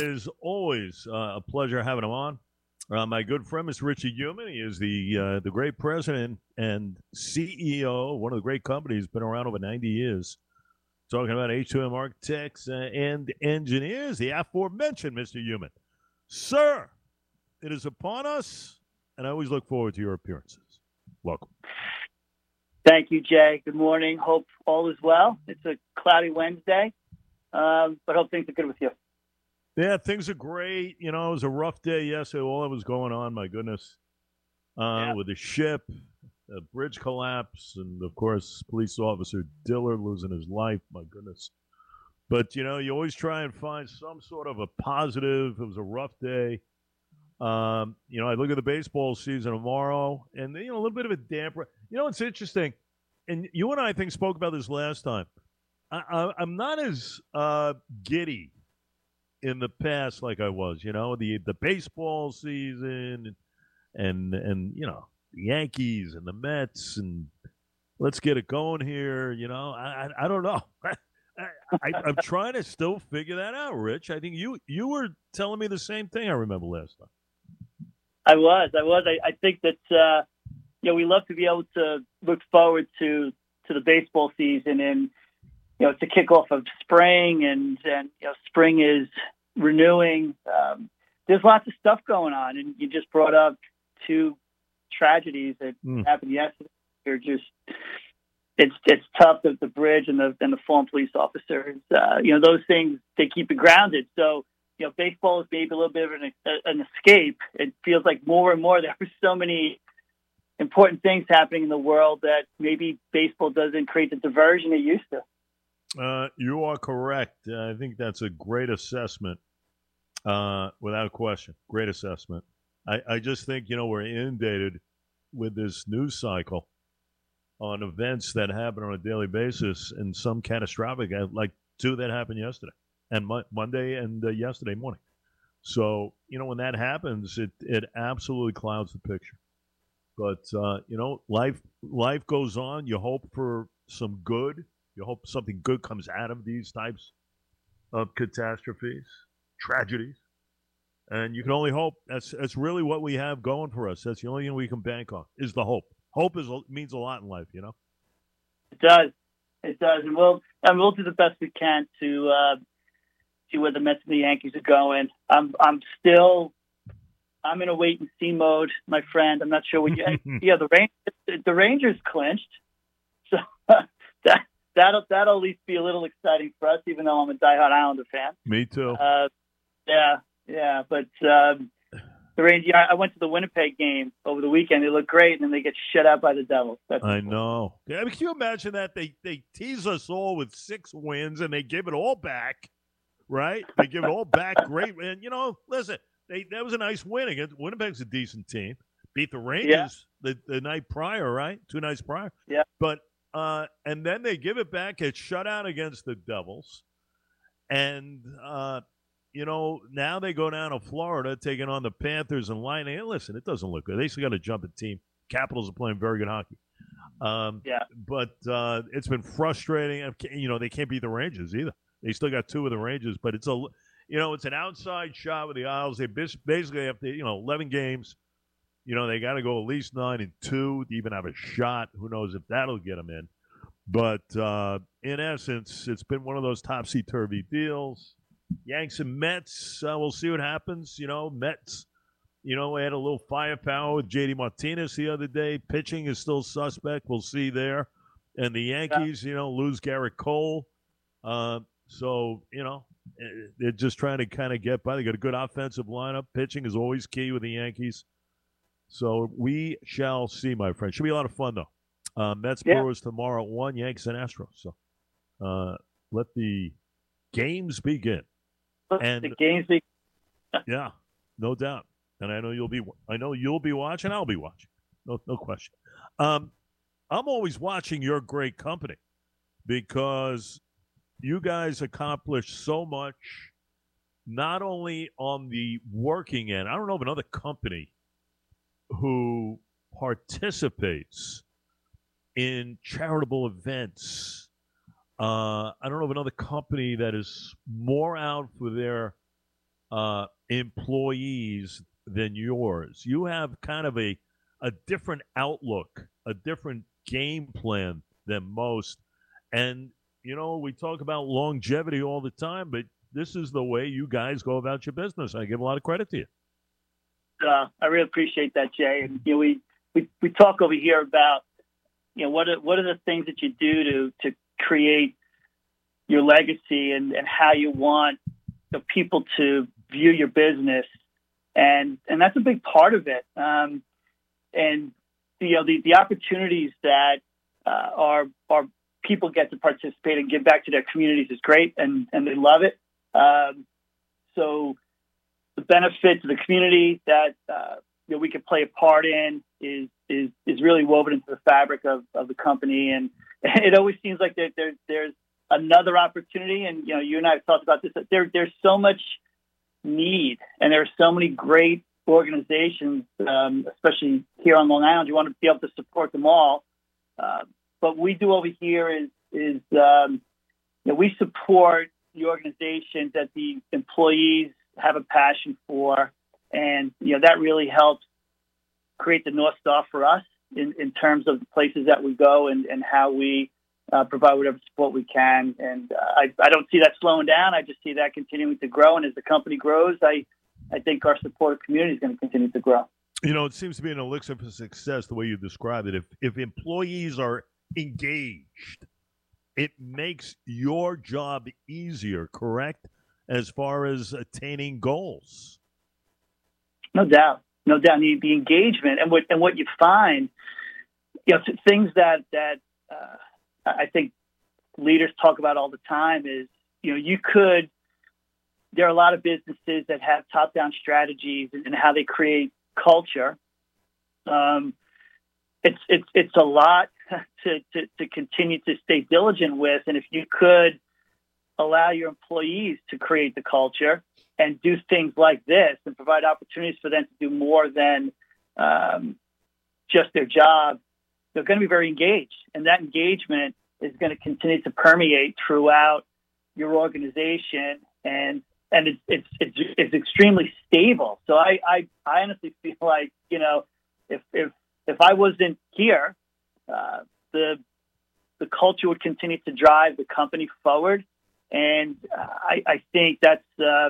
is always a pleasure having him on. My good friend, Mr. Richie Human. He is the great president and CEO of one of the great companies, been around over 90 years. Talking about H2M architects and engineers, the aforementioned Mr. Human. Sir, it is upon us, and I always look forward to your appearances. Welcome. Thank you, Jay. Good morning. Hope all is well. It's a cloudy Wednesday, but hope things are good with you. Yeah, things are great. You know, it was a rough day yesterday. All that was going on, my goodness, with the ship, the bridge collapse, and of course, police officer Dillard losing his life. My goodness. But you know, you always try and find some sort of a positive. It was a rough day. You know, I look at the baseball season tomorrow, and you know, a little bit of a damper. You know, it's interesting, and you and I think spoke about this last time. I'm not as giddy in the past like I was. You know, the baseball season, and you know, the Yankees and the Mets, and let's get it going here. You know, I don't know. I'm trying to still figure that out, Rich. I think you were telling me the same thing. I remember last time. I was. I think that you know, we love to be able to look forward to the baseball season, and you know, it's a kickoff of spring, and you know, spring is renewing. There's lots of stuff going on, and you just brought up two tragedies that happened yesterday. They're just it's tough that the bridge and the fallen police officers. You know, those things, they keep it grounded. So you know, baseball is maybe a little bit of an escape. It feels like more and more there are so many important things happening in the world that maybe baseball doesn't create the diversion it used to. You are correct. I think that's a great assessment, without question. Great assessment. I just think, you know, we're inundated with this news cycle on events that happen on a daily basis, and some catastrophic, like two that happened yesterday, and Monday and yesterday morning. So, you know, when that happens, it absolutely clouds the picture. But, you know, life goes on. You hope for some good. You hope something good comes out of these types of catastrophes, tragedies. And you can only hope. That's really what we have going for us. That's the only thing we can bank on, is the hope. Hope means a lot in life, you know? It does. And we'll do the best we can to see where the Mets and the Yankees are going. I'm in a wait and see mode, my friend. I'm not sure what you. Yeah, the Rangers clinched, so that'll at least be a little exciting for us, even though I'm a diehard Islander fan. Me too. Yeah, but the Rangers. I went to the Winnipeg game over the weekend. They look great, and then they get shut out by the Devils. I know. Yeah, I mean, can you imagine that they tease us all with 6 wins and they give it all back, right? They give it all back. Great, and you know, listen. That was a nice win against Winnipeg's a decent team. Beat the Rangers the night prior, right? 2 nights prior. Yeah. But and then they give it back, get shut out against the Devils. And you know, now they go down to Florida taking on the Panthers and Lightning. And listen, it doesn't look good. They still got to jump a team. Capitals are playing very good hockey. But it's been frustrating. You know, they can't beat the Rangers either. They still got 2 of the Rangers, but it's it's an outside shot with the Isles. They basically have to, 11 games. You know, they got to go at least 9-2 to even have a shot. Who knows if that'll get them in. But in essence, it's been one of those topsy-turvy deals. Yanks and Mets, we'll see what happens. You know, Mets, we had a little firepower with J.D. Martinez the other day. Pitching is still suspect. We'll see there. And the Yankees, lose Garrett Cole. So, they're just trying to kind of get by. They got a good offensive lineup. Pitching is always key with the Yankees. So we shall see, my friend. Should be a lot of fun, though. Mets Brewers tomorrow at 1, Yankees and Astros. So let the games begin. Yeah, no doubt. And I know you'll be watching. I'll be watching. No question. I'm always watching your great company because you guys accomplish so much, not only on the working end. I don't know of another company who participates in charitable events. I don't know of another company that is more out for their employees than yours. You have kind of a different outlook, a different game plan than most. And, we talk about longevity all the time, but this is the way you guys go about your business. I give a lot of credit to you. I really appreciate that, Jay. And we talk over here about what are the things that you do to create your legacy and how you want people to view your business, and that's a big part of it. And the opportunities that our people get to participate and give back to their communities is great, and they love it. So the benefit to the community that we can play a part in is really woven into the fabric of the company, and it always seems like there's another opportunity. And you and I have talked about this. There's so much need, and there are so many great organizations, especially here on Long Island. You want to be able to support them all. But we do over here is we support the organizations that the employees have a passion for, and that really helps create the North Star for us in terms of the places that we go and how we provide whatever support we can. And I don't see that slowing down. I just see that continuing to grow. And as the company grows, I think our supportive community is going to continue to grow. It seems to be an elixir for success, the way you described it. If employees are engaged, it makes your job easier, correct, as far as attaining goals? No doubt. The engagement and what you find, things that I think leaders talk about all the time is, there are a lot of businesses that have top-down strategies and how they create culture. It's a lot to continue to stay diligent with. And if you could allow your employees to create the culture and do things like this and provide opportunities for them to do more than just their job, they're going to be very engaged. And that engagement is going to continue to permeate throughout your organization. And it's extremely stable. So I honestly feel like, if I wasn't here, the culture would continue to drive the company forward. And I think that's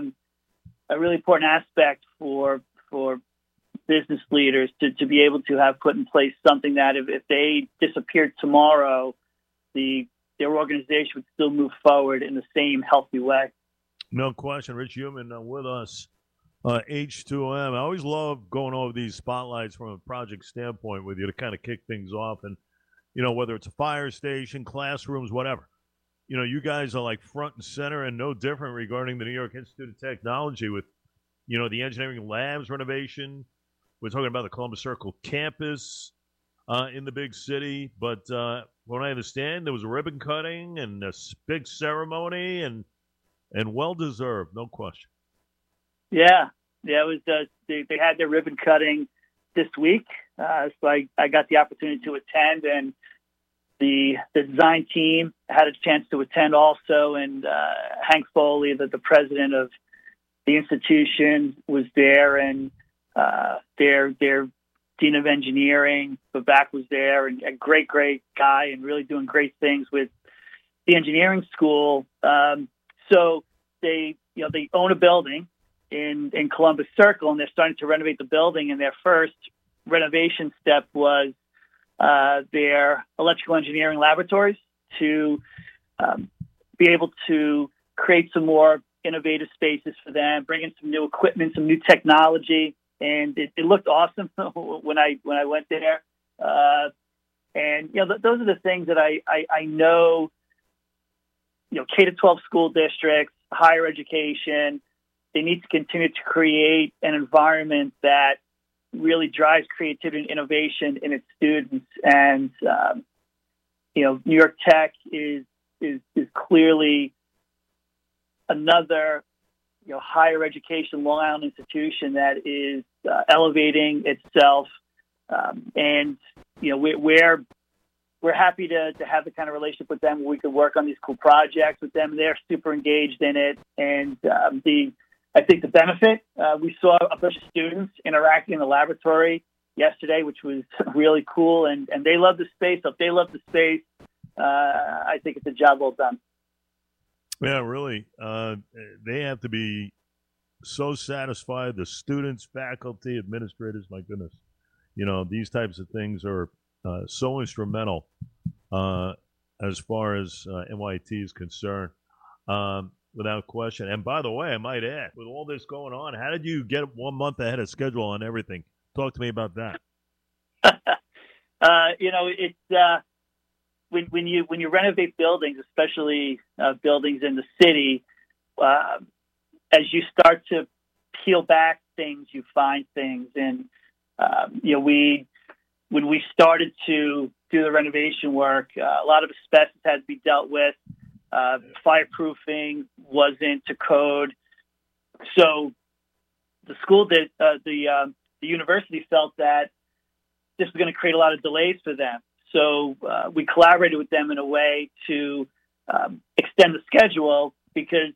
a really important aspect for business leaders to be able to have put in place something that if they disappeared tomorrow, their organization would still move forward in the same healthy way. No question. Rich Human with us, H2M. I always love going over these spotlights from a project standpoint with you to kind of kick things off. And, whether it's a fire station, classrooms, whatever. You guys are like front and center and no different regarding the New York Institute of Technology with, the engineering labs renovation. We're talking about the Columbus Circle campus in the big city. But what I understand, there was a ribbon cutting and a big ceremony and well-deserved, no question. Yeah, it was. They had their ribbon cutting this week, so I got the opportunity to attend, and the design team had a chance to attend also. And Hank Foley, the president of the institution, was there, and their dean of engineering, Babak, was there, and a great guy, and really doing great things with the engineering school. So they own a building in Columbus Circle, and they're starting to renovate the building. And their first renovation step was their electrical engineering laboratories to be able to create some more innovative spaces for them, bring in some new equipment, some new technology, and it looked awesome when I went there. And those are the things that I know. K-12 school districts, higher education, they need to continue to create an environment that really drives creativity and innovation in its students. And, New York Tech is clearly another, higher education Long Island institution that is elevating itself. And, we're happy to have the kind of relationship with them where we can work on these cool projects with them. They're super engaged in it. And I think the benefit, we saw a bunch of students interacting in the laboratory yesterday, which was really cool, and they love the space. So if they love the space, I think it's a job well done. Yeah, really. They have to be so satisfied. The students, faculty, administrators, my goodness. These types of things are so instrumental as far as NYT is concerned, without question. And by the way, I might add, with all this going on, how did you get 1 month ahead of schedule on everything? Talk to me about that. It's when you renovate buildings, especially buildings in the city, as you start to peel back things, you find things. And when we started to do the renovation work, a lot of asbestos had to be dealt with. Fireproofing wasn't to code, so the school did. The university felt that this was going to create a lot of delays for them. So we collaborated with them in a way to extend the schedule because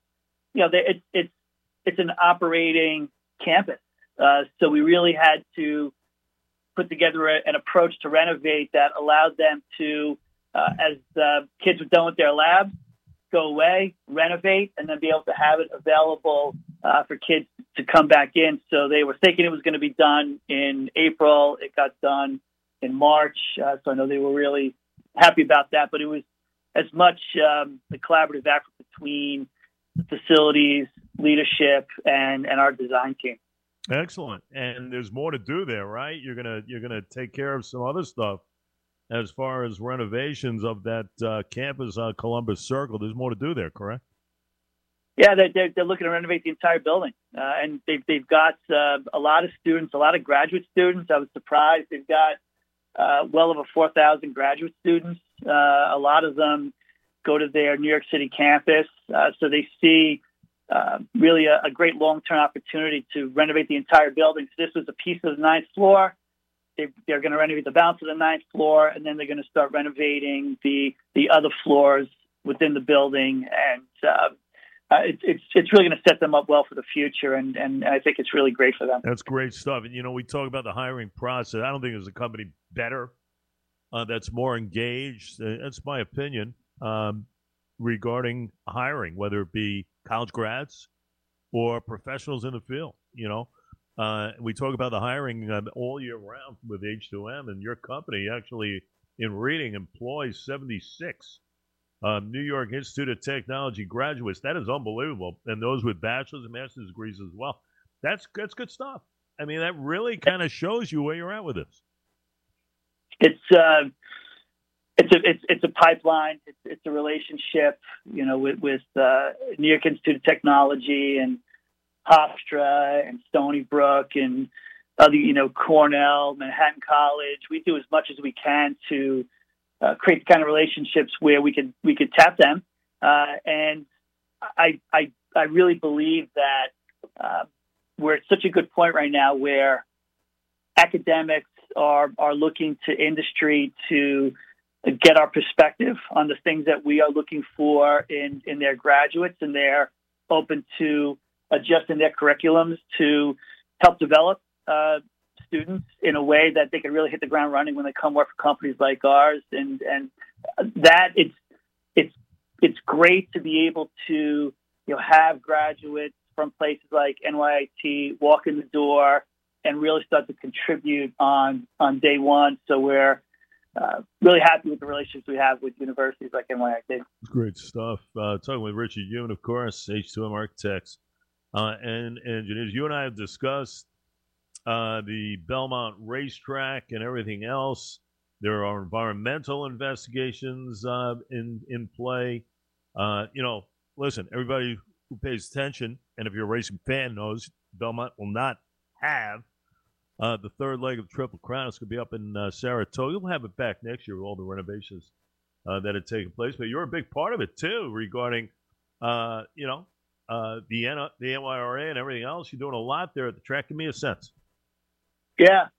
it's an operating campus. So we really had to put together an approach to renovate that allowed them to, as the kids were done with their labs, go away, renovate, and then be able to have it available for kids to come back in. So they were thinking it was going to be done in April. It got done in March. So I know they were really happy about that. But it was as much the collaborative effort between the facilities, leadership, and our design team. Excellent. And there's more to do there, right? You're gonna take care of some other stuff as far as renovations of that campus on Columbus Circle. There's more to do there, correct? Yeah, they're looking to renovate the entire building, and they've got a lot of students, a lot of graduate students. I was surprised. They've got well over 4,000 graduate students. A lot of them go to their New York City campus, so they see really a great long-term opportunity to renovate the entire building. So this was a piece of the 9th floor. They're going to renovate the balance of the 9th floor, and then they're going to start renovating the other floors within the building. And it's really going to set them up well for the future, and I think it's really great for them. That's great stuff. And, we talk about the hiring process. I don't think there's a company better that's more engaged. That's my opinion regarding hiring, whether it be college grads or professionals in the field. We talk about the hiring all year round with H2M, and your company actually, in reading, employs 76 New York Institute of Technology graduates. That is unbelievable, and those with bachelor's and master's degrees as well. That's good stuff. I mean, that really kind of shows you where you're at with this. It's a pipeline. It's a relationship, with New York Institute of Technology and Hofstra and Stony Brook and other, Cornell, Manhattan College. We do as much as we can to create the kind of relationships where we could tap them. And I really believe that we're at such a good point right now where academics are looking to industry to get our perspective on the things that we are looking for in their graduates, and they're open to adjusting their curriculums to help develop students in a way that they can really hit the ground running when they come work for companies like ours. And that it's great to be able to have graduates from places like NYIT walk in the door and really start to contribute on day one. So we're really happy with the relationships we have with universities like NYIT. Great stuff. Talking with Richard Yoon, of course, H2M Architects and Engineers. You and I have discussed the Belmont racetrack and everything else. There are environmental investigations in play. Listen, everybody who pays attention, and if you're a racing fan knows, Belmont will not have the third leg of the Triple Crown. It's going to be up in Saratoga. We'll have it back next year with all the renovations that had taken place. But you're a big part of it, too, regarding, the NYRA and everything else. You're doing a lot there at the track. Give me a sense. Yeah.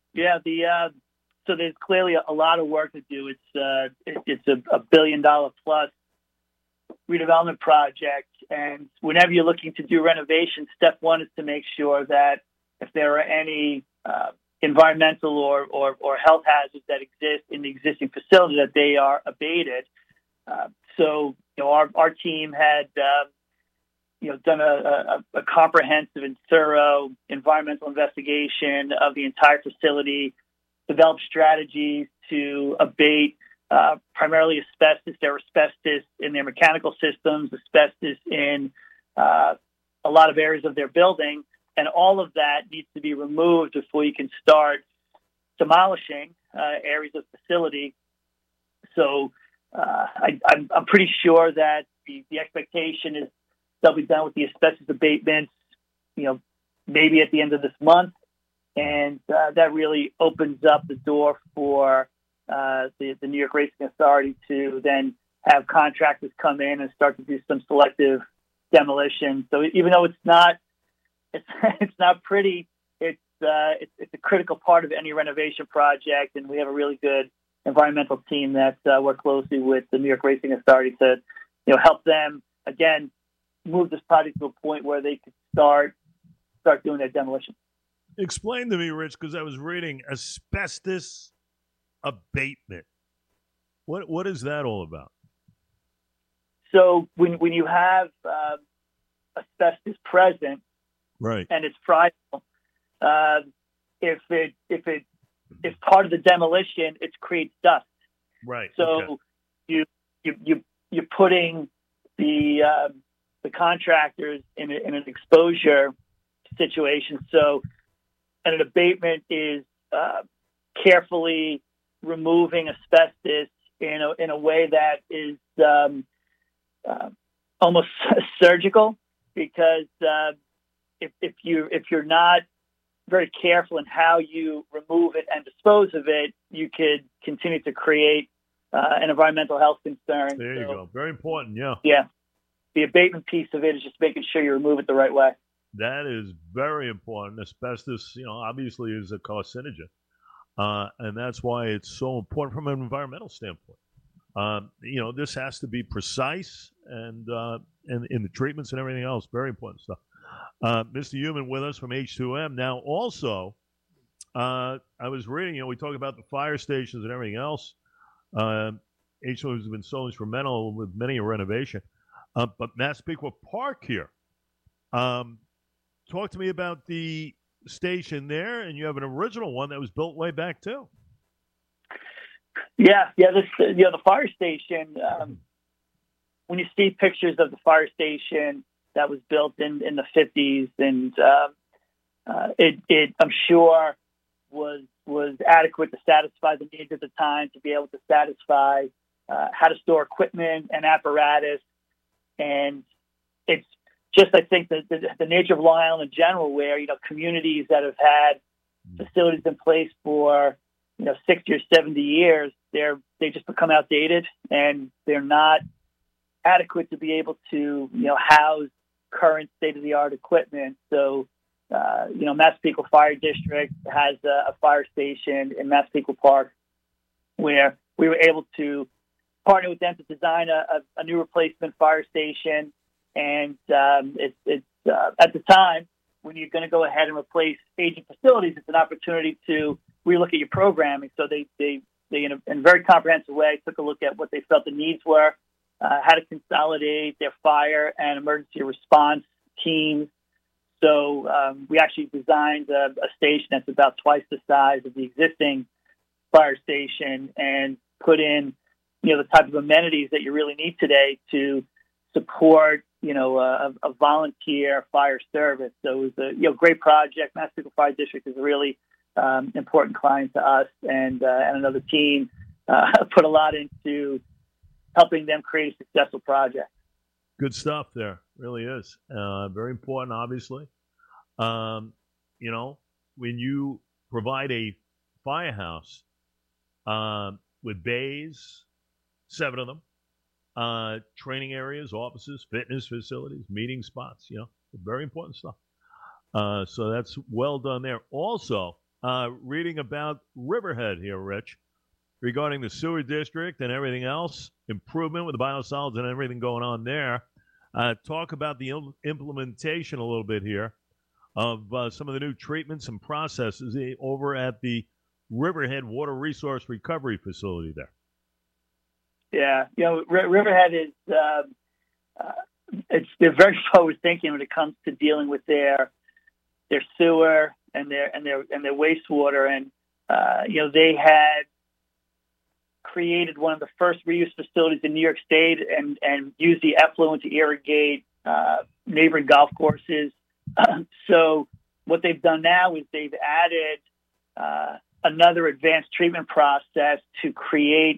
So there's clearly a lot of work to do. It's a $1 billion plus redevelopment project. And whenever you're looking to do renovation, step one is to make sure that if there are any environmental or health hazards that exist in the existing facility, that they are abated. So, our team had, done a comprehensive and thorough environmental investigation of the entire facility, developed strategies to abate primarily asbestos. There were asbestos in their mechanical systems, asbestos in a lot of areas of their building, and all of that needs to be removed before you can start demolishing areas of the facility. So I'm pretty sure that the expectation is they'll be done with the asbestos abatements, maybe at the end of this month, and that really opens up the door for the New York Racing Authority to then have contractors come in and start to do some selective demolition. So even though it's not pretty, it's a critical part of any renovation project, and we have a really good environmental team that work closely with the New York Racing Authority to help them again move this project to a point where they could start doing their demolition. Explain to me, Rich, because I was reading asbestos abatement. What is that all about? So when you have asbestos present, right, and it's fragile, if part of the demolition, it creates dust. Right. So you're putting the contractors in an exposure situation. So, and an abatement is carefully removing asbestos in a way that is almost surgical, because if you're not very careful in how you remove it and dispose of it, you could continue to create an environmental health concern. There you go. Very important. Yeah. Yeah. The abatement piece of it is just making sure you remove it the right way. That is very important. Asbestos, obviously is a carcinogen. And that's why it's so important from an environmental standpoint. This has to be precise and in the treatments and everything else. Very important stuff. Mr. Human with us from H2M. Now, also, I was reading, we talk about the fire stations and everything else. H2M has been so instrumental with many a renovation. But Massapequa Park here. Talk to me about the station there, and you have an original one that was built way back too. Yeah. The fire station. When you see pictures of the fire station that was built in the 50s, and it I'm sure was adequate to satisfy the needs at the time, to be able to satisfy how to store equipment and apparatus. And it's just, I think, the nature of Long Island in general, where, communities that have had facilities in place for, 60 or 70 years, they just become outdated, and they're not adequate to be able to, house current state-of-the-art equipment. So, Massapequa Fire District has a fire station in Massapequa Park, where we were able to partner with them to design a new replacement fire station. And it's at the time, when you're going to go ahead and replace aging facilities, it's an opportunity to relook at your programming. So they in a very comprehensive way took a look at what they felt the needs were, how to consolidate their fire and emergency response teams. So we actually designed a station that's about twice the size of the existing fire station, and put in, the type of amenities that you really need today to support, a volunteer fire service. So it was a great project. Massapequa Fire District is a really important client to us, and another team put a lot into helping them create a successful project. Good stuff there. Really is. Very important, obviously. When you provide a firehouse with bays, 7 of them, training areas, offices, fitness facilities, meeting spots, very important stuff. So that's well done there. Also, reading about Riverhead here, Rich. regarding the sewer district and everything else, improvement with the biosolids and everything going on there. Talk about the implementation a little bit here of some of the new treatments and processes over at the Riverhead Water Resource Recovery Facility there. Yeah, Riverhead is they're very forward thinking when it comes to dealing with their sewer and their wastewater, and they had created one of the first reuse facilities in New York State and used the effluent to irrigate neighboring golf courses. So what they've done now is they've added another advanced treatment process to create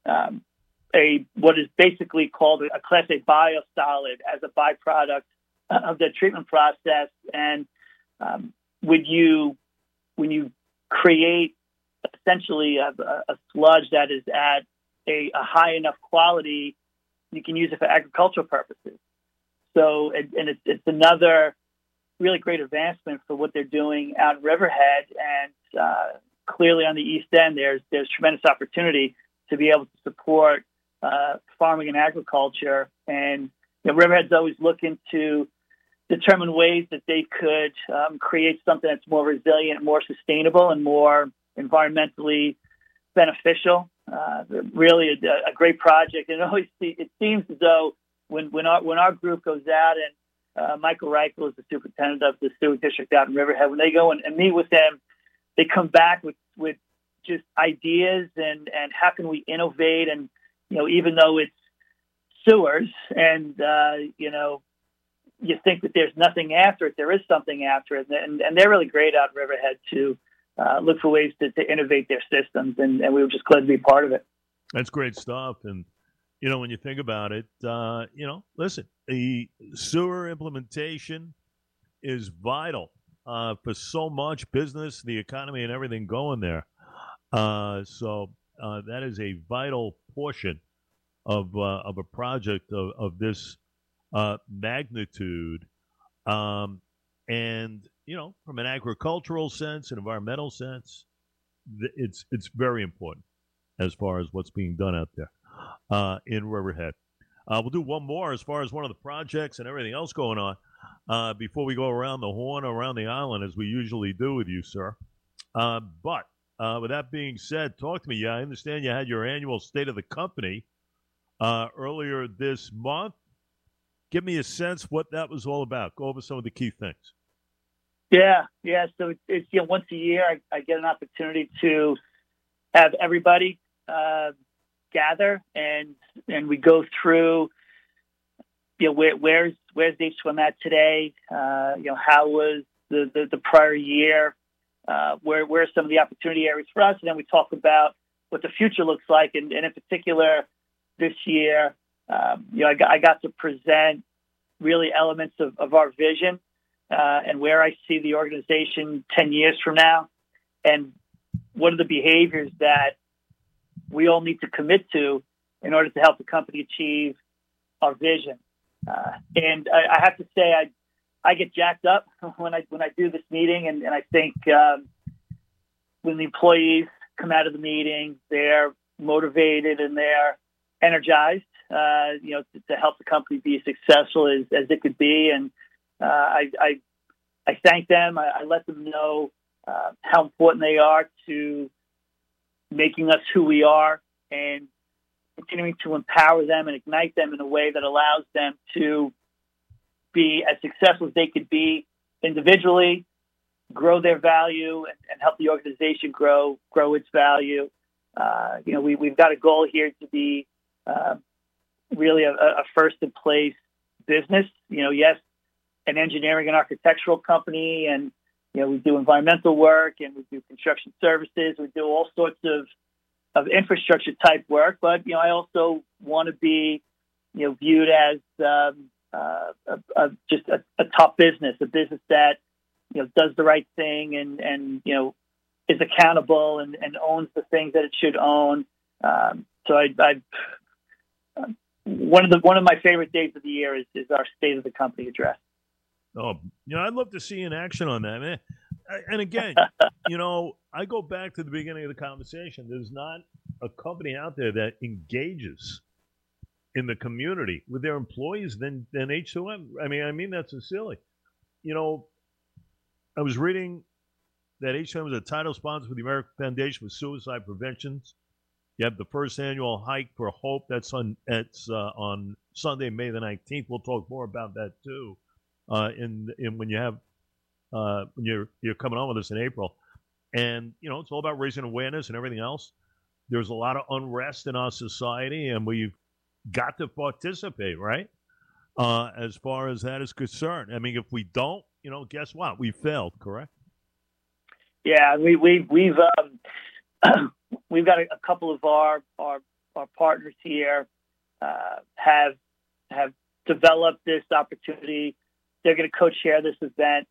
what is basically called a Class A biosolid as a byproduct of the treatment process. And when you create essentially a sludge that is at a high enough quality, you can use it for agricultural purposes. So, and it's another really great advancement for what they're doing out in Riverhead. And clearly on the East End, there's tremendous opportunity to be able to support farming and agriculture. And Riverhead's always looking to determine ways that they could create something that's more resilient, more sustainable, and more environmentally beneficial. Really a great project. And it seems as though when our group goes out, and Michael Reichel is the superintendent of the sewer district out in Riverhead, when they go and meet with them, they come back with just ideas and how can we innovate. And even though it's sewers and you think that there's nothing after it, there is something after it, and they're really great out in Riverhead to look for ways to innovate their systems, and we were just glad to be part of it. That's great stuff. And when you think about it, listen, the sewer implementation is vital for so much business, the economy, and everything going there. So that is a vital portion of a project of this magnitude. And from an agricultural sense, an environmental sense, it's very important as far as what's being done out there in Riverhead. We'll do one more as far as one of the projects and everything else going on before we go around the horn, around the island, as we usually do with you, sir. But with that being said, talk to me. Yeah, I understand you had your annual State of the Company earlier this month. Give me a sense what that was all about. Go over some of the key things. Yeah. So it's once a year I get an opportunity to have everybody gather and we go through where's H2M at today. How was the prior year? Where are some of the opportunity areas for us? And then we talk about what the future looks like. And in particular, this year, I got to present really elements of our vision and where I see the organization 10 years from now, and what are the behaviors that we all need to commit to in order to help the company achieve our vision. And I have to say, I get jacked up when I do this meeting, and I think when the employees come out of the meeting, they're motivated and they're energized, to help the company be as successful as it could be. And I thank them. I let them know how important they are to making us who we are and continuing to empower them and ignite them in a way that allows them to be as successful as they could be individually, grow their value, and help the organization grow its value. We've got a goal here to be really a first in place business. Yes, an engineering and architectural company, and we do environmental work and we do construction services. We do all sorts of infrastructure type work, but I also want to be viewed as just a top business, a business that does the right thing and is accountable and owns the things that it should own. So I one of my favorite days of the year is our State of the Company address. Oh, I'd love to see you in action on that, man. And again, I go back to the beginning of the conversation. There's not a company out there that engages in the community with their employees than H2M. I mean that sincerely. You know, I was reading that H2M is a title sponsor for the American Foundation for Suicide Prevention. You have the first annual Hike for Hope. That's on Sunday, May the 19th. We'll talk more about that too. In when you have when you're coming on with us in April, and you know it's all about raising awareness and everything else. There's a lot of unrest in our society, and we've got to participate, right? As far as that is concerned. I mean, if we don't, you know, guess what? We failed, correct? Yeah, we've we've got a couple of our partners here have developed this opportunity. They're going to co-chair this event,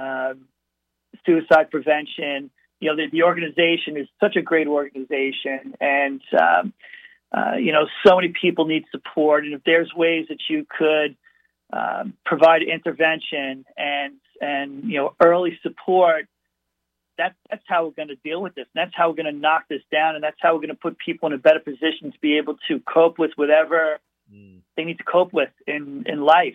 suicide prevention. You know, the organization is such a great organization, and you know, so many people need support. And if there's ways that you could provide intervention and you know early support, that's how we're going to deal with this. And that's how we're going to knock this down, and that's how we're going to put people in a better position to be able to cope with whatever they need to cope with in life.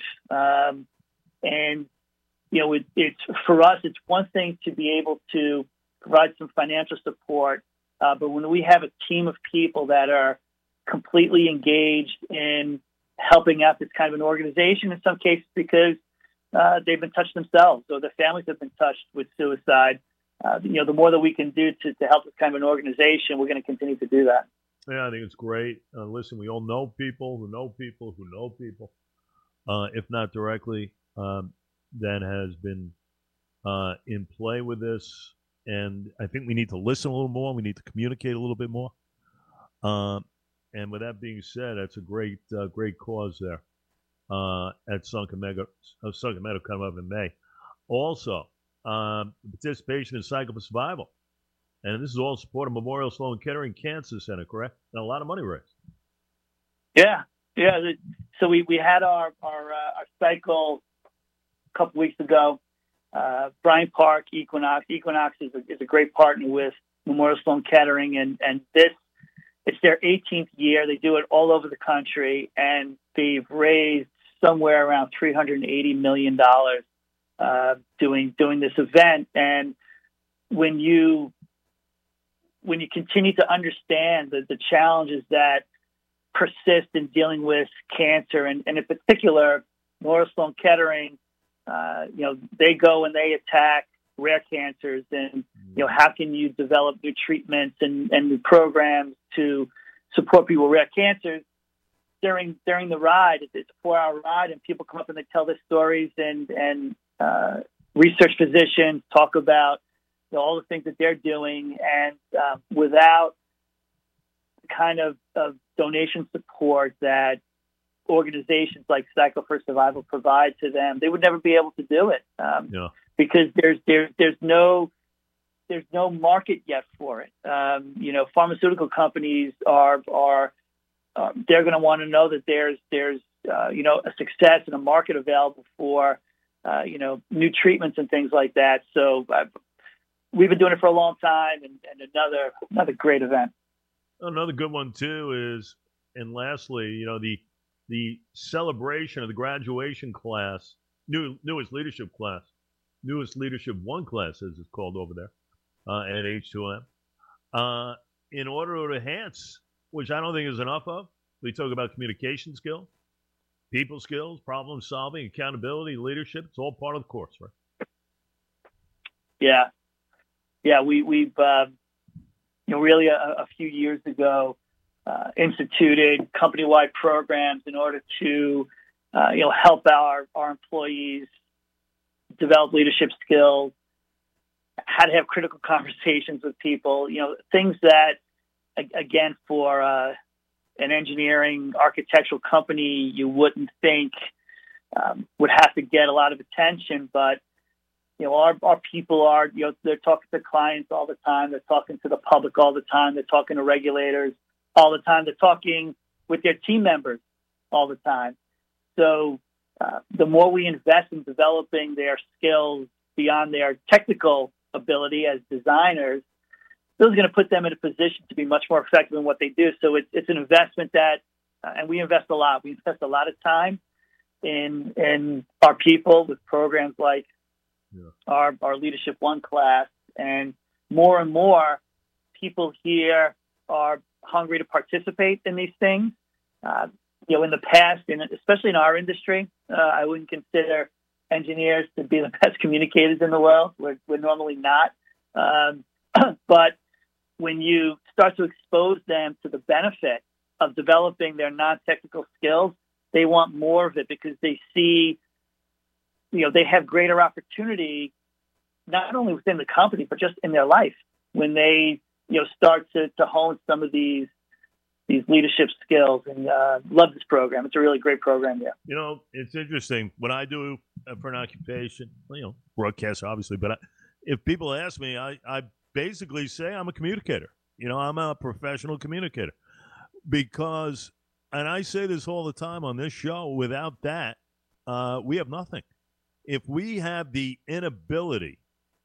And you know, it's for us. It's one thing to be able to provide some financial support, but when we have a team of people that are completely engaged in helping out this kind of an organization, in some cases because they've been touched themselves or their families have been touched with suicide, you know, the more that we can do to help this kind of an organization, we're going to continue to do that. Yeah, I think it's great. Listen, we all know people who know people who know people, if not directly, that has been in play with this. And I think we need to listen a little more. We need to communicate a little bit more. And with that being said, that's a great cause there at Sunken Meadow coming up in May. Also, participation in Cycle for Survival. And this is all support of Memorial Sloan Kettering Cancer Center, correct? And a lot of money raised. Yeah. So we had our cycle a couple weeks ago. Bryant Park, Equinox. Equinox is a great partner with Memorial Sloan Kettering, and it's their 18th year. They do it all over the country, and they've raised somewhere around $380 million doing this event. And when you continue to understand the challenges that persist in dealing with cancer, and in particular, Memorial Sloan Kettering, you know, they go and they attack rare cancers, and you know, how can you develop new treatments and new programs to support people with rare cancers? During the ride, it's a 4-hour ride, and people come up and they tell their stories, and research physicians talk about, you know, all the things that they're doing, and without the kind of donation support that organizations like Cycle for Survival provide to them, they would never be able to do it. Because there's no market yet for it. You know, pharmaceutical companies are they're going to want to know that there's you know, a success and a market available for you know, new treatments and things like that. So we've been doing it for a long time, and another great event. Another good one too is, and lastly, you know, the celebration of the graduation class, newest leadership one class, as it's called over there at H2M, in order to enhance, which I don't think is enough of. We talk about communication skills, people skills, problem solving, accountability, leadership. It's all part of the course, right? Yeah. We've you know, really a few years ago instituted company-wide programs in order to you know, help our employees develop leadership skills, how to have critical conversations with people, you know, things that, again, for an engineering architectural company, you wouldn't think would have to get a lot of attention. But, you know, our people are, you know, they're talking to clients all the time. They're talking to the public all the time. They're talking to regulators all the time. They're talking with their team members all the time. So the more we invest in developing their skills beyond their technical ability as designers, those are going to put them in a position to be much more effective in what they do. So it's an investment that, and we invest a lot. We invest a lot of time in our people with programs like our Leadership One class, and more people here are hungry to participate in these things. In the past, and especially in our industry, I wouldn't consider engineers to be the best communicators in the world. We're normally not. But when you start to expose them to the benefit of developing their non-technical skills, they want more of it because they see, they have greater opportunity, not only within the company, but just in their life when they, start to hone some of these leadership skills. And love this program. It's a really great program. Yeah. It's interesting what I do for an occupation, broadcast obviously, but if people ask me, I basically say I'm a communicator. I'm a professional communicator because, and I say this all the time on this show, without that, we have nothing. If we have the inability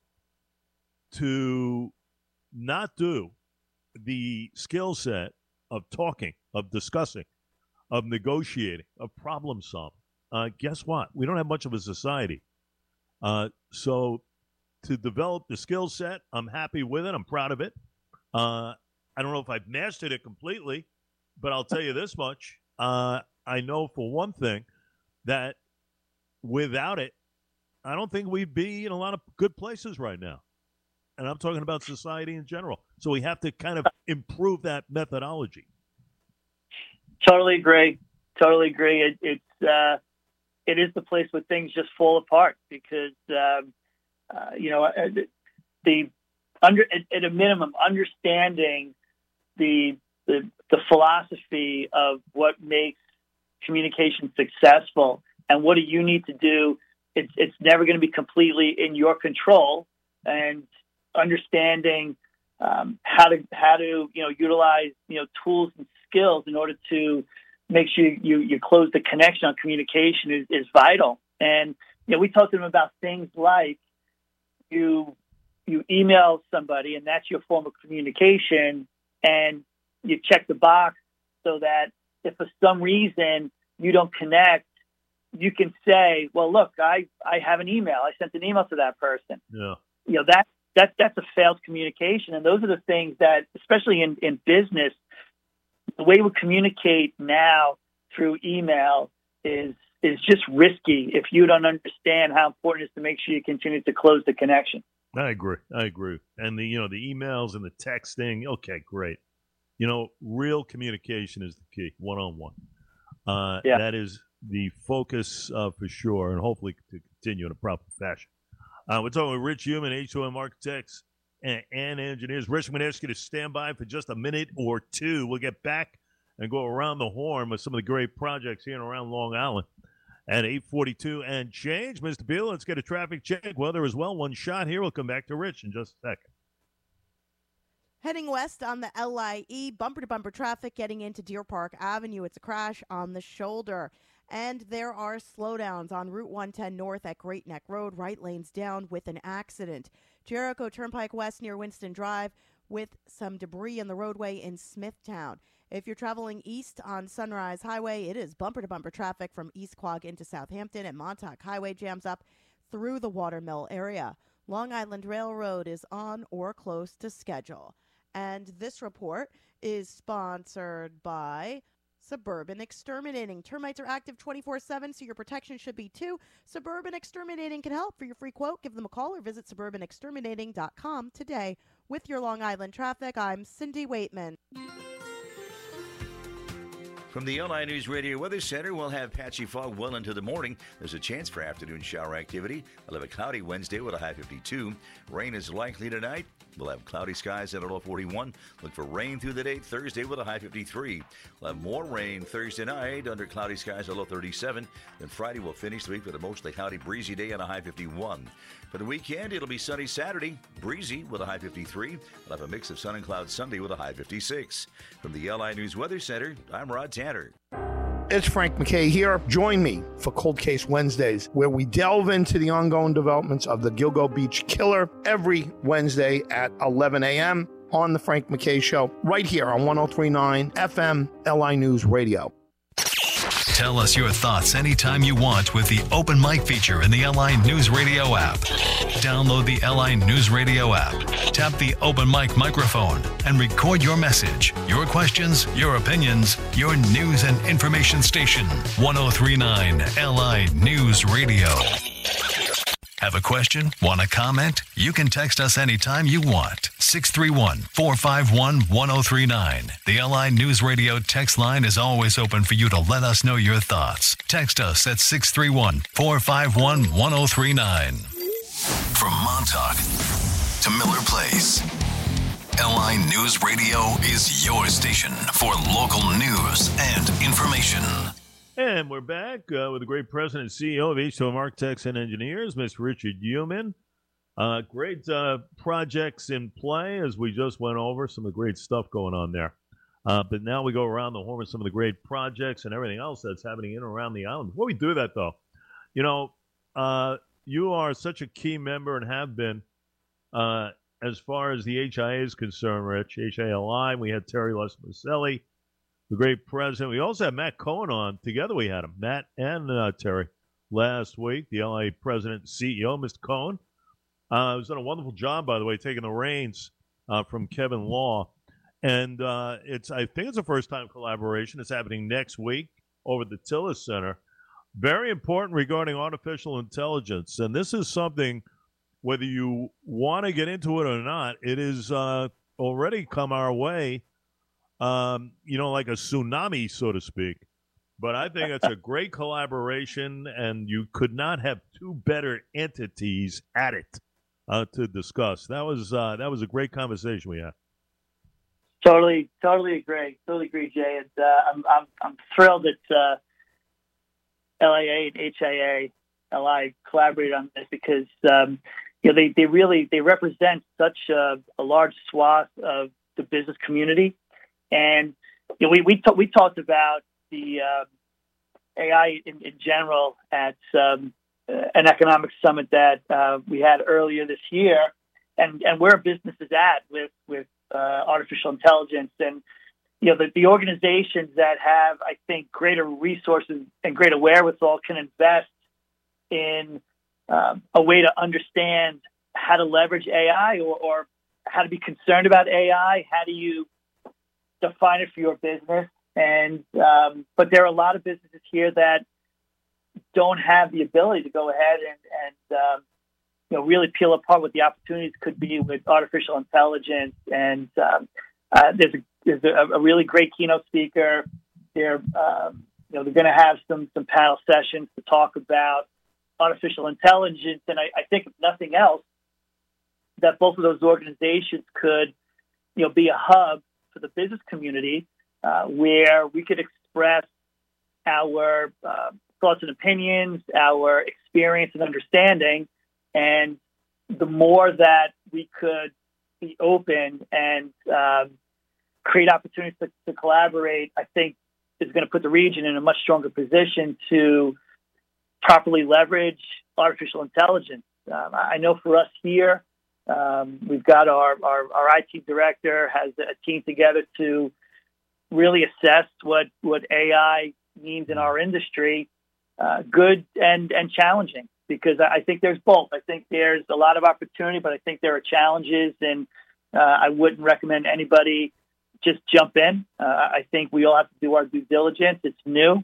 to not do the skill set of talking, of discussing, of negotiating, of problem solving, guess what? We don't have much of a society. So to develop the skill set, I'm happy with it. I'm proud of it. I don't know if I've mastered it completely, but I'll tell you this much. I know for one thing that without it, I don't think we'd be in a lot of good places right now. And I'm talking about society in general. So we have to kind of improve that methodology. Totally agree. It is the place where things just fall apart because, at a minimum, understanding the philosophy of what makes communication successful and what do you need to do. It's never going to be completely in your control, and understanding how to utilize tools and skills in order to make sure you close the connection on communication is vital. And we talk to them about things like you email somebody and that's your form of communication, and you check the box so that if for some reason you don't connect, you can say, well, look, I have an email. I sent an email to that person. Yeah. That's a failed communication. And those are the things that, especially in business, the way we communicate now through email is just risky if you don't understand how important it is to make sure you continue to close the connection. I agree. And the emails and the texting, okay, great. Real communication is the key, one-on-one. That is the focus for sure, and hopefully to continue in a proper fashion. We're talking with Rich Human, HOM Architects and Engineers. Rich, I'm going to ask you to stand by for just a minute or two. We'll get back and go around the horn with some of the great projects here and around Long Island at 8:42 and change. Mr. Beal, let's get a traffic check. Weather as well. One shot here. We'll come back to Rich in just a second. Heading west on the LIE, bumper-to-bumper traffic getting into Deer Park Avenue. It's a crash on the shoulder. And there are slowdowns on Route 110 North at Great Neck Road. Right lane's down with an accident. Jericho Turnpike West near Winston Drive with some debris in the roadway in Smithtown. If you're traveling east on Sunrise Highway, it is bumper-to-bumper traffic from East Quogue into Southampton, and Montauk Highway jams up through the Watermill area. Long Island Railroad is on or close to schedule. And this report is sponsored by Suburban Exterminating. Termites are active 24/7, so your protection should be too. Suburban Exterminating can help. For your free quote, give them a call or visit suburbanexterminating.com today. With your Long Island traffic, I'm Cindy Waitman. From the LI News Radio Weather Center, we'll have patchy fog well into the morning. There's a chance for afternoon shower activity. We'll have a cloudy Wednesday with a high 52. Rain is likely tonight. We'll have cloudy skies at a low 41. Look for rain through the day Thursday with a high 53. We'll have more rain Thursday night under cloudy skies at a low 37. Then Friday we'll finish the week with a mostly cloudy, breezy day and a high 51. For the weekend, it'll be sunny Saturday, breezy with a high 53. We'll have a mix of sun and clouds Sunday with a high 56. From the LI News Weather Center, I'm Rod Tanner. It's Frank McKay here. Join me for Cold Case Wednesdays, where we delve into the ongoing developments of the Gilgo Beach killer every Wednesday at 11 a.m. on The Frank McKay Show, right here on 103.9 FM LI News Radio. Tell us your thoughts anytime you want with the open mic feature in the LI News Radio app. Download the LI News Radio app, tap the open mic microphone, and record your message, your questions, your opinions, your news and information station. 103.9 LI News Radio. Have a question? Want a comment? You can text us anytime you want. 631-451-1039. The LI News Radio text line is always open for you to let us know your thoughts. Text us at 631-451-1039. From Montauk to Miller Place, LI News Radio is your station for local news and information. And we're back with the great president and CEO of H2M Architects and Engineers, Mr. Richard Heumann. Great projects in play, as we just went over, some of the great stuff going on there. But now we go around the horn with some of the great projects and everything else that's happening in and around the island. Before we do that, though, you are such a key member and have been as far as the HIA is concerned, Rich, HILI. We had Terry Lesmaselli, the great president. We also had Matt Cohen on. Together we had him, Matt and Terry, last week, the LA president and CEO, Mr. Cohen. He's done a wonderful job, by the way, taking the reins from Kevin Law. And I think it's a first-time collaboration. It's happening next week over at the Tillis Center. Very important regarding artificial intelligence. And this is something, whether you want to get into it or not, it is already come our way, like a tsunami, so to speak. But I think it's a great collaboration, and you could not have two better entities at it to discuss. That was a great conversation we had. Totally agree. Totally agree, Jay. And I'm thrilled that LIA and HIA LI collaborated on this because they represent such a large swath of the business community, and we talked about the AI in general at an economic summit that we had earlier this year, and where business is at with artificial intelligence, and the organizations that have, I think, greater resources and greater wherewithal can invest in a way to understand how to leverage AI or how to be concerned about AI. How do you define it for your business? And but there are a lot of businesses here that don't have the ability to go ahead and really peel apart what the opportunities could be with artificial intelligence. And there's a really great keynote speaker. They're going to have some panel sessions to talk about artificial intelligence. And I think, if nothing else, that both of those organizations could be a hub for the business community where we could express our thoughts and opinions, our experience and understanding. And the more that we could be open and create opportunities to collaborate, I think is going to put the region in a much stronger position to properly leverage artificial intelligence. I know for us here, we've got our IT director has a team together to really assess what AI means in our industry, good and challenging, because I think there's both. I think there's a lot of opportunity, but I think there are challenges, and I wouldn't recommend anybody just jump in. I think we all have to do our due diligence. It's new,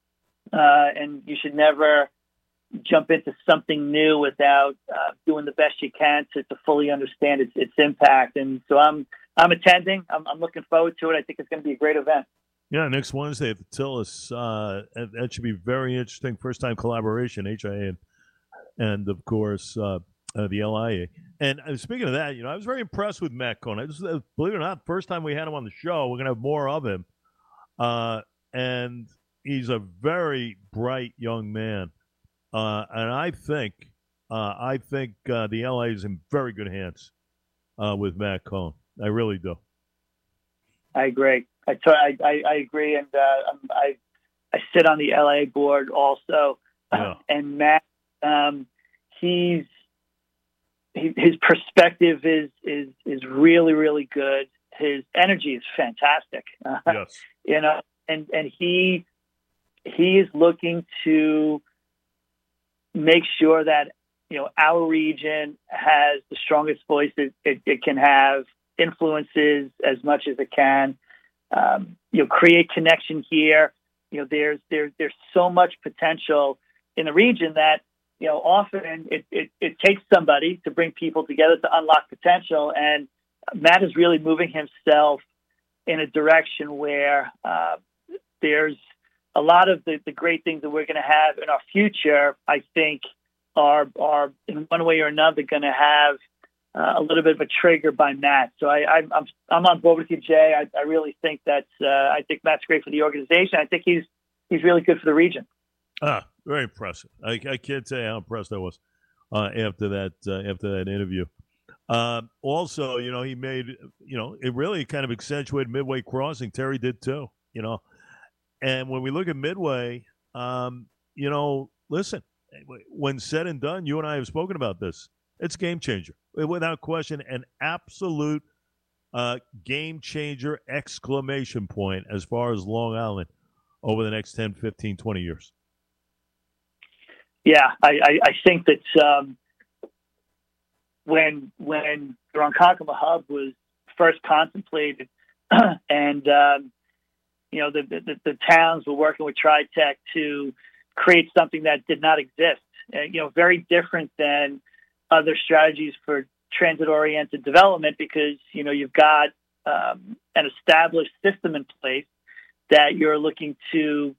and you should never jump into something new without doing the best you can to fully understand its impact. And so I'm attending. I'm looking forward to it. I think it's going to be a great event. Yeah, next Wednesday at the Tillis. That should be very interesting. First-time collaboration, HIA and of course, the LIA. And speaking of that, I was very impressed with Matt Cohen. Believe it or not, first time we had him on the show. We're going to have more of him. And he's a very bright young man. And I think the LA is in very good hands with Matt Cohen. I really do. I agree. I agree, and I sit on the LA board also. Yeah. And Matt, his perspective is really, really good. His energy is fantastic. Yes. You know, and he is looking to make sure that, you know, our region has the strongest voice it can have, influences as much as it can, you know, create connection here. You know, there's so much potential in the region that, you know, often it takes somebody to bring people together to unlock potential. And Matt is really moving himself in a direction where there's a lot of the great things that we're going to have in our future, I think, are in one way or another going to have a little bit of a trigger by Matt. So I'm on board with you, Jay. I really think that I think Matt's great for the organization. I think he's really good for the region. Very impressive. I can't tell you how impressed I was after that interview. Also, you know, he made, you know, it really kind of accentuated Midway Crossing. Terry did too, you know. And when we look at Midway, you know, listen, when said and done, you and I have spoken about this. It's a game changer. Without question, an absolute game changer, exclamation point as far as Long Island over the next 10, 15, 20 years. Yeah, I think that when the Ronkonkoma hub was first contemplated and, you know, the towns were working with TriTech to create something that did not exist, you know, very different than other strategies for transit-oriented development because, you know, you've got an established system in place that you're looking to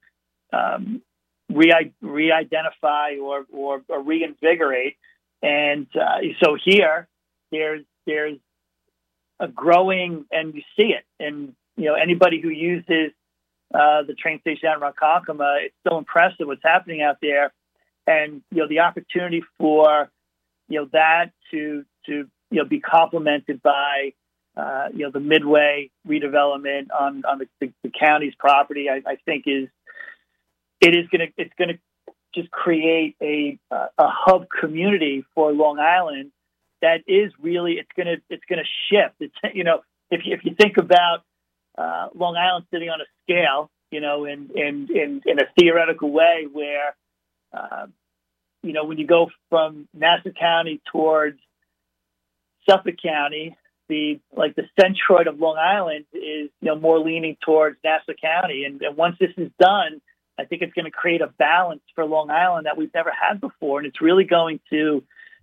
re-identify or reinvigorate. And so here, there's a growing, and you see it. And, you know, anybody who uses the train station out in Ronkonkoma, it's so impressive what's happening out there. And, you know, the opportunity for, you know, that to you know, be complemented by, you know, the Midway redevelopment on the county's property, I think it's going to just create a hub community for Long Island that is really, it's going to shift. It's, you know, if you think about Long Island sitting on a scale, you know, in a theoretical way where, you know, when you go from Nassau County towards Suffolk County, the centroid of Long Island is, you know, more leaning towards Nassau County. And once this is done, I think it's going to create a balance for Long Island that we've never had before. And it's really going to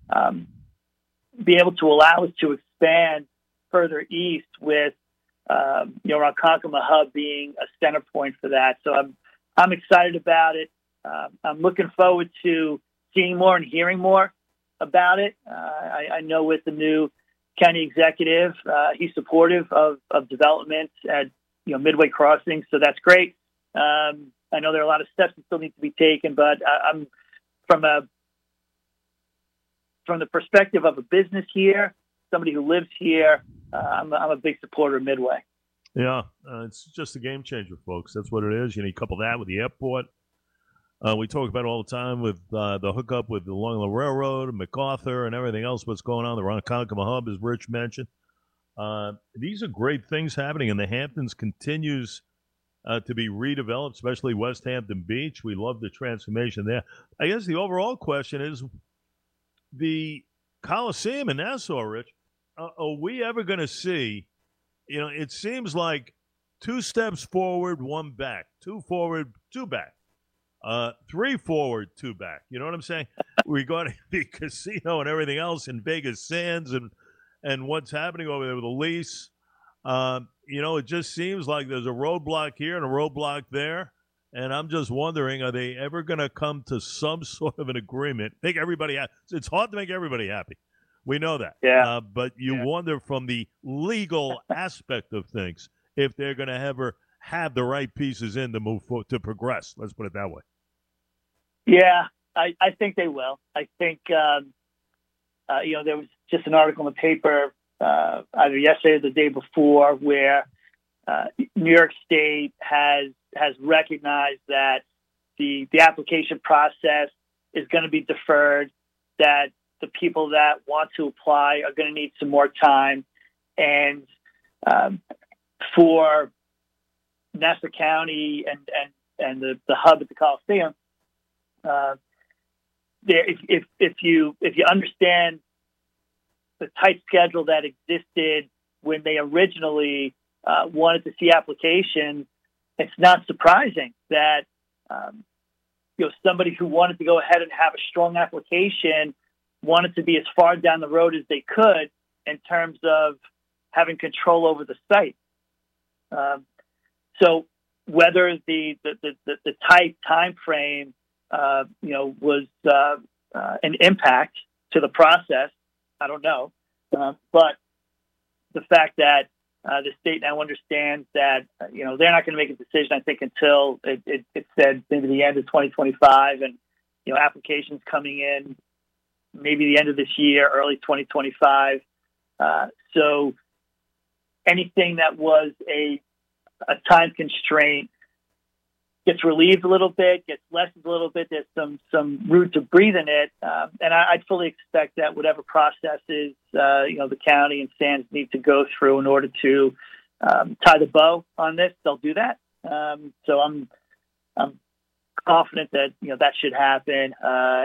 be able to allow us to expand further east with, you know, Ronkonkoma hub being a center point for that. So I'm excited about it. I'm looking forward to seeing more and hearing more about it. I know with the new county executive, he's supportive of development at, you know, Midway Crossing. So that's great. I know there are a lot of steps that still need to be taken, but I'm from the perspective of a business here, somebody who lives here, I'm a big supporter of Midway. Yeah, it's just a game changer, folks. That's what it is. You know, you couple that with the airport. We talk about it all the time with the hookup with along the railroad and MacArthur and everything else, what's going on. The Ronkonkoma hub, as Rich mentioned. These are great things happening, and the Hamptons continues to be redeveloped, especially West Hampton Beach. We love the transformation there. I guess the overall question is the Coliseum in Nassau, Rich. Are we ever going to see, you know, it seems like 2 steps forward, 1 back, 2 forward, 2 back, 3 forward, 2 back. You know what I'm saying? Regarding the casino and everything else in Vegas Sands and what's happening over there with the lease. You know, it just seems like there's a roadblock here and a roadblock there. And I'm just wondering, are they ever going to come to some sort of an agreement? Make everybody happy. It's hard to make everybody happy. We know that. Yeah. But you wonder from the legal aspect of things if they're going to ever have the right pieces in to move forward, to progress. Let's put it that way. Yeah, I think they will. I think, you know, there was just an article in the paper either yesterday or the day before where New York State has recognized that the application process is going to be deferred, that the people that want to apply are going to need some more time. And for Nassau County and the hub at the Coliseum, if you understand the tight schedule that existed when they originally wanted to see applications, it's not surprising that somebody who wanted to go ahead and have a strong application wanted to be as far down the road as they could in terms of having control over the site. So whether the tight time frame was an impact to the process, I don't know. But the fact that the state now understands that they're not going to make a decision, I think, until it said maybe the end of 2025, and applications coming in maybe the end of this year, early 2025. So anything that was a time constraint gets relieved a little bit, gets lessened a little bit. There's some room to breathe in it, and I'd fully expect that whatever processes the county and Sands need to go through in order to tie the bow on this, they'll do that. So I'm confident that that should happen.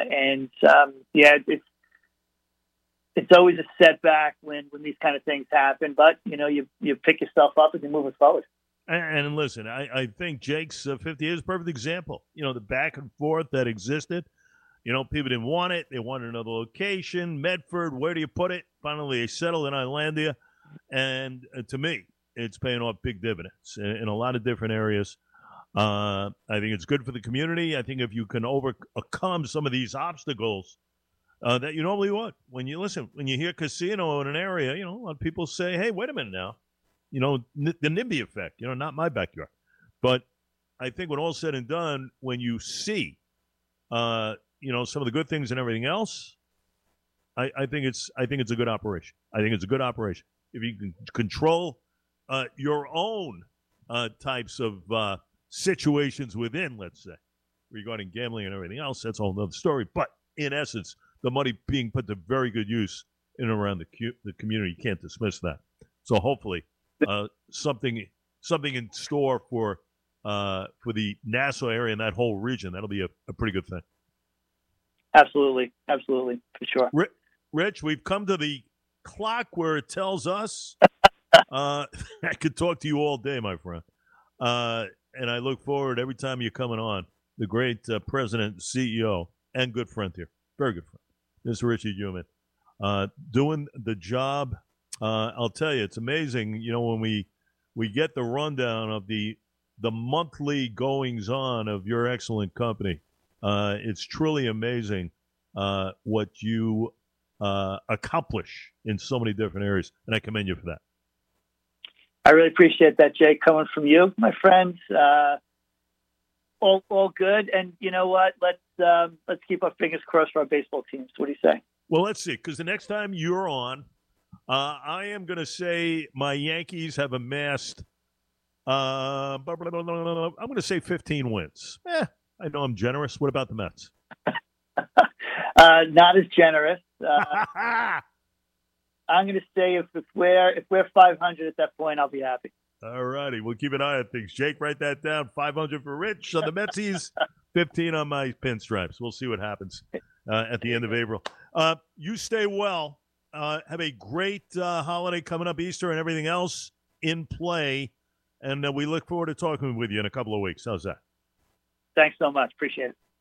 It's always a setback when these kind of things happen, but you pick yourself up and you move it forward. And listen, I think Jake's 50 is a perfect example. The back and forth that existed. People didn't want it. They wanted another location. Medford, where do you put it? Finally, they settled in Islandia. And to me, it's paying off big dividends in a lot of different areas. I think it's good for the community. I think if you can overcome some of these obstacles that you normally would. When you hear casino in an area, a lot of people say, hey, wait a minute now. The NIMBY effect, not my backyard. But I think when all's said and done, when you see, some of the good things and everything else, I think it's a good operation. I think it's a good operation. If you can control your own types of situations within, let's say, regarding gambling and everything else, that's a whole other story. But in essence, the money being put to very good use in and around the community, you can't dismiss that. So hopefully, something in store for the Nassau area and that whole region. That'll be a pretty good thing. Absolutely, for sure. Rich, we've come to the clock where it tells us I could talk to you all day, my friend. And I look forward every time you're coming on. The great president, CEO, and good friend here, very good friend, Mr. Richie Human, doing the job. I'll tell you, it's amazing. When we get the rundown of the monthly goings on of your excellent company, it's truly amazing what you accomplish in so many different areas, and I commend you for that. I really appreciate that, Jay, coming from you, my friend. All good, and you know what? Let's keep our fingers crossed for our baseball teams. What do you say? Well, let's see, because the next time you're on, I am going to say my Yankees have amassed, I'm going to say 15 wins. I know I'm generous. What about the Mets? Not as generous. I'm going to say if we're 500 at that point, I'll be happy. All righty. We'll keep an eye on things. Jake, write that down. 500 for Rich on the Metsies, 15 on my pinstripes. We'll see what happens at the end of April. You stay well. Have a great holiday coming up, Easter and everything else in play. And we look forward to talking with you in a couple of weeks. How's that? Thanks so much. Appreciate it.